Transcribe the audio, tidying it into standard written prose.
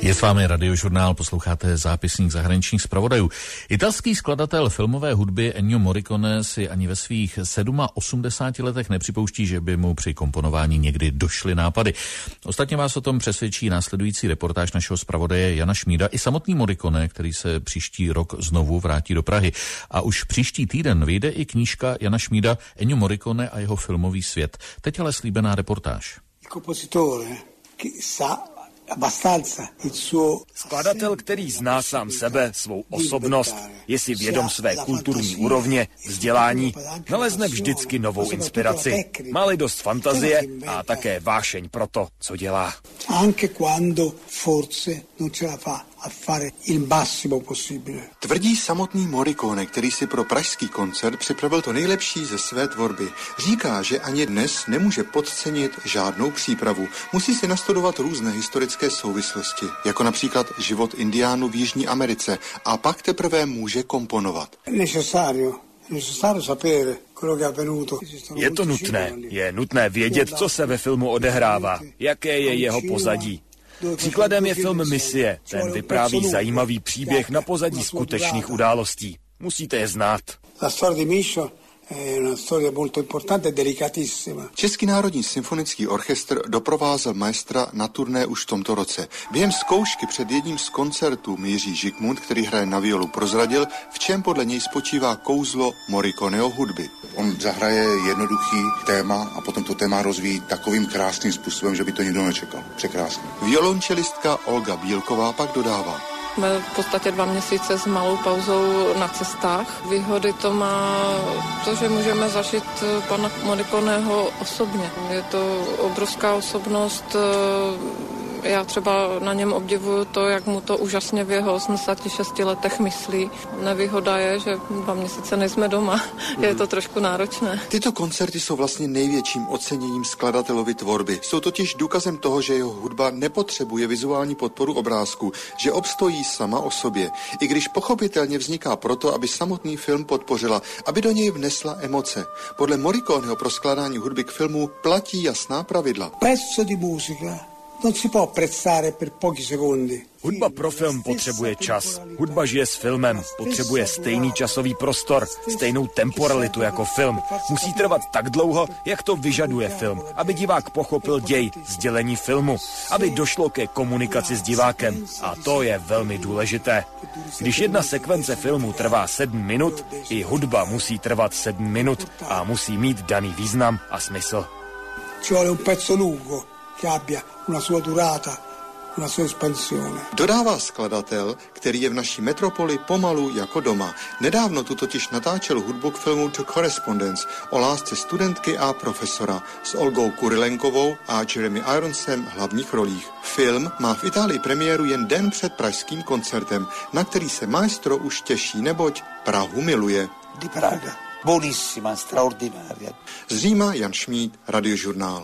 Je s vámi Radiožurnál, posloucháte zápisník zahraničních zpravodajů. Italský skladatel filmové hudby Ennio Morricone si ani ve svých 87 letech nepřipouští, že by mu při komponování někdy došly nápady. Ostatně vás o tom přesvědčí následující reportáž našeho zpravodaje Jana Šmída i samotný Morricone, který se příští rok znovu vrátí do Prahy. A už příští týden vyjde i knížka Jana Šmída Ennio Morricone a jeho filmový svět. Teď ale slíbená reportáž. Skladatel, který zná sám sebe, svou osobnost, je si vědom své kulturní úrovně, vzdělání, nalezne vždycky novou inspiraci. Má-li dost fantazie a také vášeň pro to, co dělá. Tvrdí samotný Morricone, který si pro pražský koncert připravil to nejlepší ze své tvorby. Říká, že ani dnes nemůže podcenit žádnou přípravu. Musí si nastudovat různé historické souvislosti, jako například život indiánů v Jižní Americe, a pak teprve může komponovat. Je nutné vědět, co se ve filmu odehrává, jaké je jeho pozadí. Příkladem je film Misie. Ten vypráví zajímavý příběh na pozadí skutečných událostí. Musíte je znát. Český národní symfonický orchestr doprovázel maestra na turné už v tomto roce. Během zkoušky před jedním z koncertů Jiří Žikmund, který hraje na violu, prozradil, v čem podle něj spočívá kouzlo Morriconeho hudby. On zahraje jednoduchý téma a potom to téma rozvíjí takovým krásným způsobem, že by to nikdo nečekal. Překrásně. Violončelistka Olga Bílková pak dodává. Jsme v podstatě 2 měsíce s malou pauzou na cestách. Výhody to má to, že můžeme zažít pana Morriconeho osobně. Je to obrovská osobnost. Já třeba na něm obdivuju to, jak mu to úžasně v jeho 86 letech myslí. Nevýhoda je, že 2 měsíce nejsme doma. Je to trošku náročné. Tyto koncerty jsou vlastně největším oceněním skladatelovy tvorby. Jsou totiž důkazem toho, že jeho hudba nepotřebuje vizuální podporu obrázku, že obstojí sama o sobě. I když pochopitelně vzniká proto, aby samotný film podpořila, aby do něj vnesla emoce. Podle Morriconeho pro skládání hudby k filmu platí jasná pravidla. Hudba pro film potřebuje čas. Hudba žije s filmem, potřebuje stejný časový prostor, stejnou temporalitu jako film. Musí trvat tak dlouho, jak to vyžaduje film, aby divák pochopil děj, sdělení filmu, aby došlo ke komunikaci s divákem. A to je velmi důležité. Když jedna sekvence filmu trvá 7 minut, i hudba musí trvat 7 minut a musí mít daný význam a smysl. Dodává skladatel, který je v naší metropoli pomalu jako doma. Nedávno tu totiž natáčel hudbu k filmu To Correspondence o lásce studentky a profesora s Olgou Kurilenkovou a Jeremy Ironsem v hlavních rolích. Film má v Itálii premiéru jen den před pražským koncertem, na který se maestro už těší, neboť Prahu miluje. Di Praga. Buonissima, straordinaria. Z Říma Jan Šmíd, Radiožurnál.